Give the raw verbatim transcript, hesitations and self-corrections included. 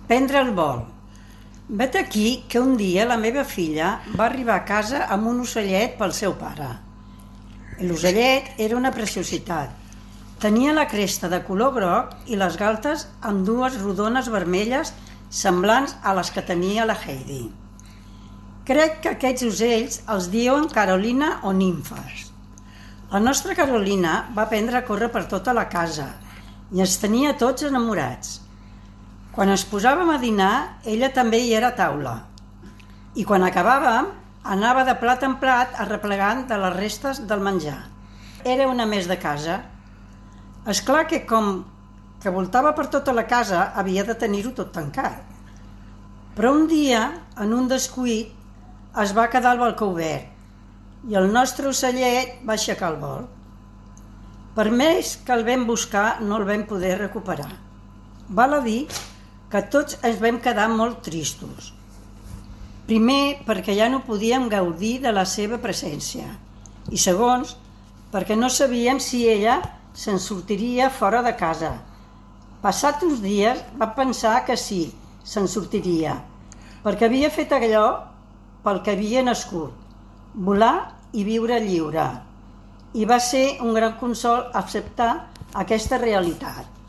Prendre el vol. Vet aquí que un dia la meva filla va arribar a casa amb un ocellet pel seu pare. L'ocellet era una preciositat. Tenia la cresta de color groc i les galtes amb dues rodones vermelles semblants a les que tenia la Heidi. Crec que aquests ocells els diuen Carolina o nimfes. La nostra Carolina va aprendre a córrer per tota la casa i ens tenia tots enamorats. Quan ens posàvem a dinar, ella també hi era a taula. I quan acabàvem, anava de plat en plat arreplegant de les restes del menjar. Era una més de casa. És clar que com que voltava per tota la casa, havia de tenir-ho tot tancat. Però un dia, en un descuit, es va quedar el balcó obert i el nostre ocellet va aixecar el vol. Per més que el vam buscar, no el vam poder recuperar. Val a dir que tots ens vam quedar molt tristos. Primer, perquè ja no podíem gaudir de la seva presència. I segons, perquè no sabíem si ella se'n sortiria fora de casa. Passats uns dies va pensar que sí, se'n sortiria, perquè havia fet allò pel que havia nascut, volar i viure lliure. I va ser un gran consol acceptar aquesta realitat.